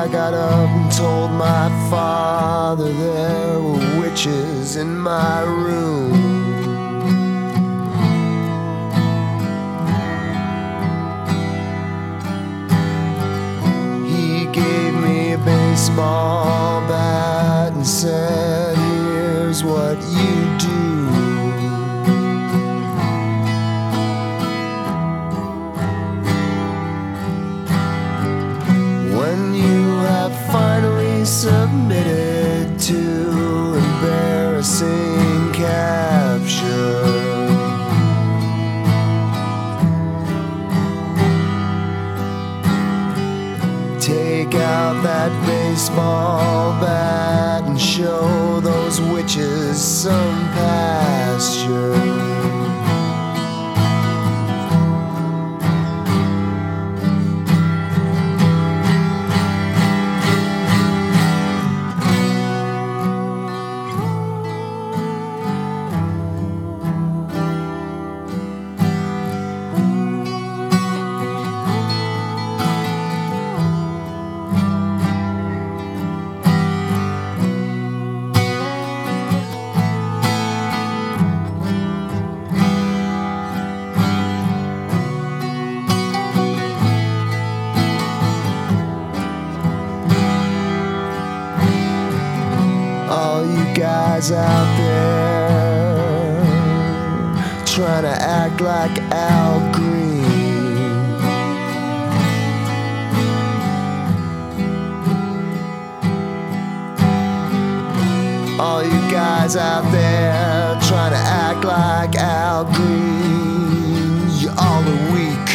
I got up and told my father there were witches in my room. He gave me a baseball bat and said, "Here's what you do. When you have finally submitted to embarrassing capture, take out that baseball bat and show those witches some pasture." All you guys out there trying to act like Al Green, all you guys out there trying to act like Al Green, you all are weak.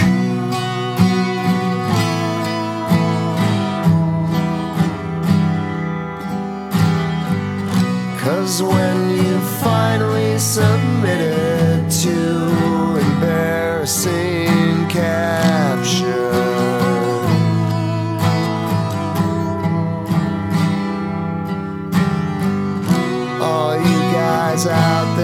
Cause when you finally submitted to embarrassing capture, all you guys out